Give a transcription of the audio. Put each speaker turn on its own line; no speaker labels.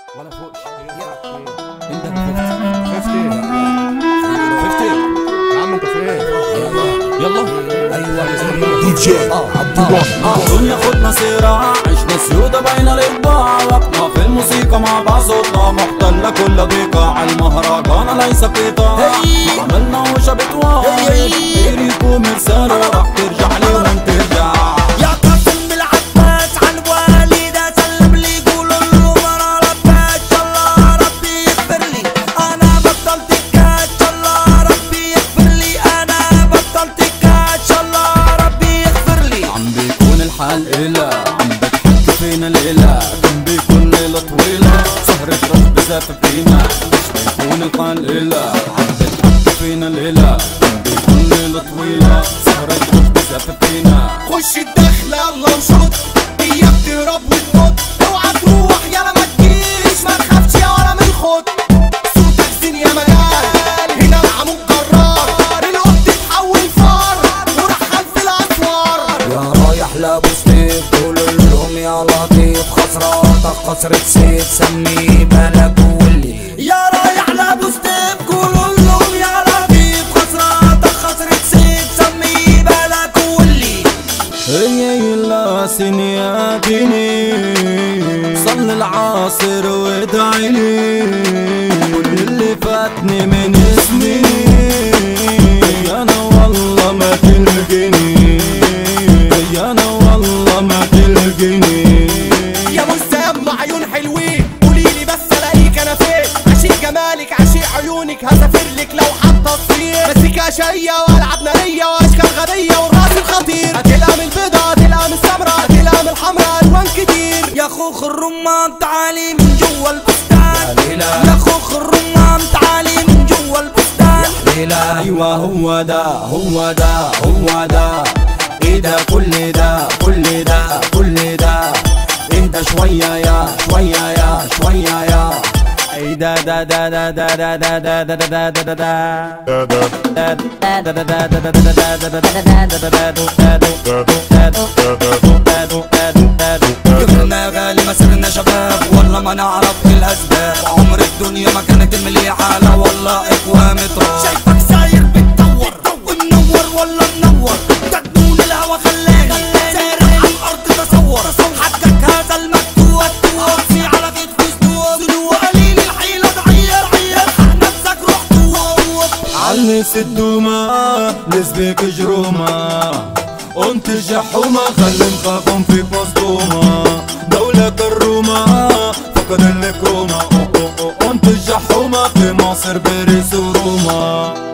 ولا فوقش.
انت اللي
خفت ايه؟ خفت ايه؟ يا عم انت فين؟
يلا
ايوه دي جي عبد الله.
دنيا خدنا صراع، عشنا سيودة بين الاطباع، وقتنا في الموسيقى مع بعض صوتنا محتلة كل دقيقة، عالمهرجان ليس قطاع، عملنا وشبت واحد يريكم رسالة راح ترجع لي وانت ترجع.
يا قاسم بالعباس عالوالدة سلم لي قولوا له انا ربيت الله ربي يغفر لي انا بطلت كاتش الله ربي يغفر لي انا بطلت كاتش الله ربي يغفر لي.
عم بيكون الحال إله، عم بتحكي فينا الإله، كان بيكون ليلة طويلة سهرة رب ذات قيمة، مش بيكون الحال إله، عم بتحكي فينا الإله، كان بيكون ليلة طويلة سهرة رب ذات قيمة.
خش الدخلة يلا وشوط اياك تهرب وتموت، اوعى تروح يالا ما تجيش ما تخافش يا ولا من الخوت، صوتك زين يا مجال هنا العمود جرار القط تتحول فار وراح خلف الاسوار.
يا رايح لابو سيف قولوا لهم يا لطيف خسراتك خسرة سيف سميه بالك واللي
يا رايح لابو ستيف قولوا لهم يا لطيف خسراتك خسرة سيف سميه بالك واللي.
هي يلا سنياتني صل العاصر وادعي لي كل اللي فاتني من سنين، انا والله ما تلقيني، انا والله ما تلقيني.
يا مستقب مع عيون حلوين قوليلي بس الاقيك انا فين، عشيق جمالك عشيق عيونك هسافر لك لو حتى الصين، مسكة شقية والعب نارية واشكال غبية والراس الخطير، هتلقى من البيضة هتلقى من السمرة هتلقى من الحمرا الوان كتير. يا خوخ الرمان تعالي من جوا البستان، يا خوخ الرمان تعالي من جوا البستان.
ايوه هو ده هو ده هو ده، ايه ده كل ده كل ده كل ده، اهدى شوية يا شوية يا شوية يا، ايه ده ده ده ده ده ده ده ده ده ده ده
كبرنا يا غالي ما صرنا شباب والله ما نعرف الاسباب، عمر الدنيا ما كانت مليحة لا والله اقوام تراب.
شايفك ساير بتدور ومنور ولا منور، ده جنون الهوا خلاك سارح على الارض تصور، حقك هذا المكتوب في على كتف سنوب قليل الحيلة تغير حق نفسك روح توب.
علس الدومة نسبك جرومة انت الجحومة خلي نخافهم فيك مصدومة، دولة الرومة فقد الكرومة انت الجحومة في مصر باريس وروما.